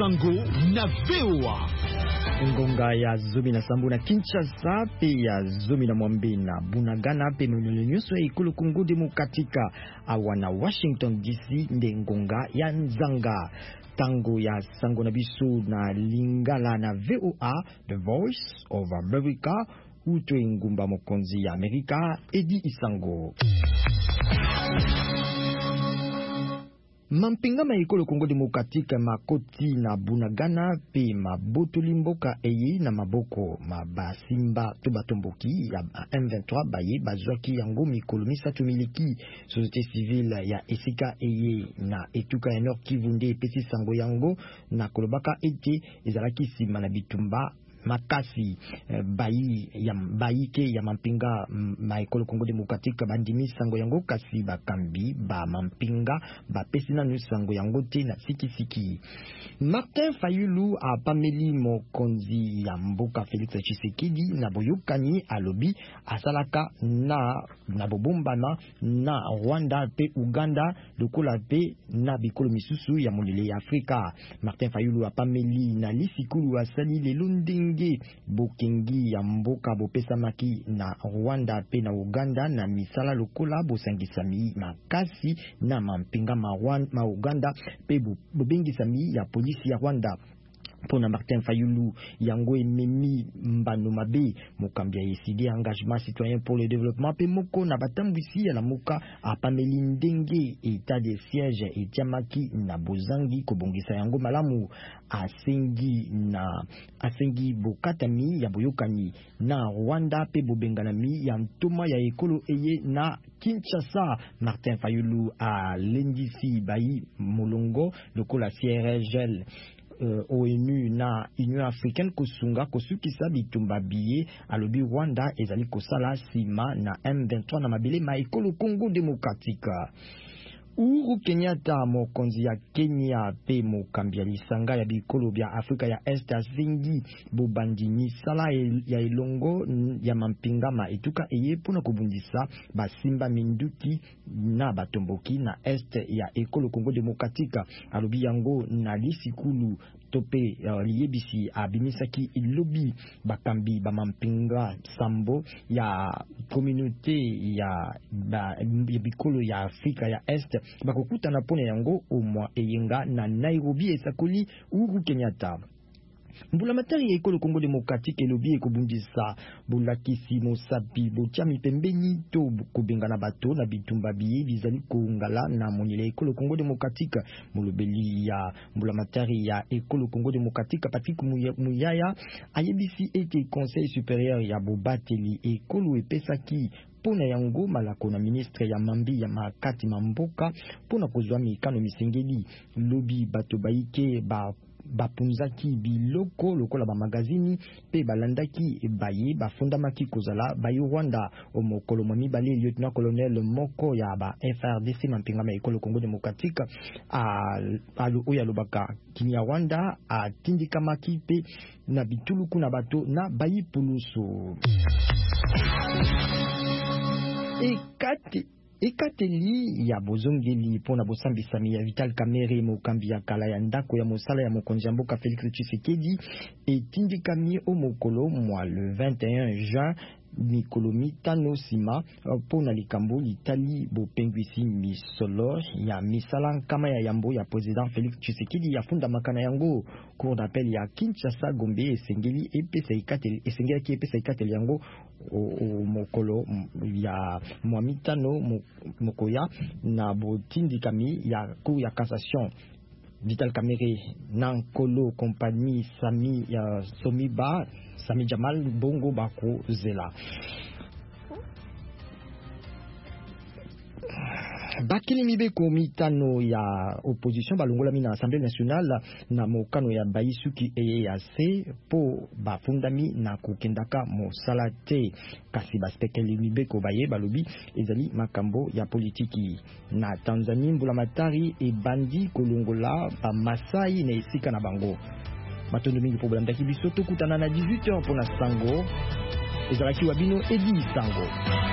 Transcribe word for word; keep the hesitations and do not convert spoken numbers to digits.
Sango na V O A. Ngonga ya zomi na sambu na Kinshasa pe ya zomi na mwambe na Bunagana pe mnole nyuso ya ikulu Kongo Demokratika awana Washington D C nde ngonga ya nzanga. Tango ya sango na biso na lingala na V O A, The Voice of America, utwe ngumba mokonzi ya Amerika, Edi Isango. Mampinga maikolo Kongo Demokratika makoti na Bunagana pe mabotoli mboka eye na maboko mabasimba to batomboki ya M vingt-trois baye bazwaki yango mikolo misatu miliki société civile ya esika eye na etuka ya Nord Kivu nde pesi sango yango na kolobaka ete ezalaki sima na bitumba makasi eh, bayi ya bayi ke ya mampinga maikolo Kongo Demokratika bandimi sango yango kasi bakambi ba mampinga ba pesina nu sango yango te na siki siki. Martin Fayulu a pameli mokonzi ya mboka Felix Tshisekedi na boyokani alobi asalaka na na bobombana na Rwanda pe Uganda lokola pe na bikolo misusu ya molele ya Afrika. Martin Fayulu a pameli na lisikulu asali lelo ndenge bokengi ya mboka bopesamaki na Rwanda pe na Uganda na misala lokola bosangisami makasi na mampinga ma, ma Uganda pe bobengisami ya polisi ya Rwanda. Pona Martin Fayulu yango ememi mbano mabe mokambia yesidi engagement citoyen pour le développement pe moko na batambwisi ya la muka apameli ndenge état de siège etiamaki na bozangi kobongisa yango malamu asengi na asengi bokatami ya boyokani na Rwanda pe bobenganami ya ntoma ya ekolo eye na Kinshasa. Martin Fayulu a lendisi bayi molongo lokola C R G L Uh, O N U na Union Africaine kosunga kosukisa bitumba biye alobi Rwanda ezali kosala sima na M vingt-trois na mabele maikolo Kongo Demokratika. Uhuru Kenyatta mokonzi ya Kenya pe mokambi ya lisanga ya bikolo bya Afrika ya Est asengi bobandi misala ya elongo ya mampinga ma etuka eye pona kubundisa basimba minduki na batomboki na Est ya ekolo Kongo Demokratika. Alobi yango na lisikulu tope uh, liyebisi abimisaki ilobi bakambi ba mampinga sambo ya communauté ya, ba, ya bikolo ya Afrika ya Est bakokutana pone yango omwa eyenga na Nairobi esakoli Uhuru Kenyatta. Mbula matari ya ekolo Kongo Demokratika elobi ekobundisa bulakisi mosapi botiami pembeni to kubenga na bato na bitumba biye bizali kongala na monile ekolo Kongo Demokratika. Mulobeli ya mbula matari ya ekolo Kongo Demokratika Patrick Muyaya ayebisi ete Conseil supérieur ya bobateli ekolo epesaki pona yango malako na ministre ya mambi ya makati mamboka pona kozwa mikano misengeli lobi bato baike ba bapunzaki biloko lokola ba magazini pe balandaki baye bafundamaki kozala bayi Rwanda omokolo mami bali lieutenant colonel moko ya ba F R D C mampinga ma ekolo Kongo Demokratika a alo oya lobaka kinya Rwanda a tindika maki pe na bituluku na bato na bayi puluso. Ekati Ekateli ya bozongeli pona bosambisami ya Vital Kamerhe mokambi ya kala ya ndako ya mosala ya mokonzi ya mboka Felix Tshisekedi etindikami o mokolo mwa le vingt et un juin mikolo mitano sima pona likambo litali bopengwisi misolo ya misala nkama ya yambo ya president Felix Tshisekedi ya funda makana yango. Cour d'appel ya Kinshasa Gombe esengeli epesa ikateli esengeli ki epesa ikateli yango o, o mokolo ya mwamitano mokoya na botindikami ya cour ya cassation. Vital Kamerhe Nankolo compagnie Sami ya Somiba Sami Jamal Bongo Bako Zela. Bakili mibeko mitano ya opposition balongola mi na Assemblée nationale na mokano ya Baisuki E A C po bafundami na kokendaka mosala te kasi baspekeli mibeko baye balobi ezali makambo ya politiki. Na Tanzanie mbula matari e bandi kolongola ba Masai na esika na bango. Matondo mingi po bolanda kibiso tokutana na dix-huit heures pona sango ezalaki wabino Edi Sango.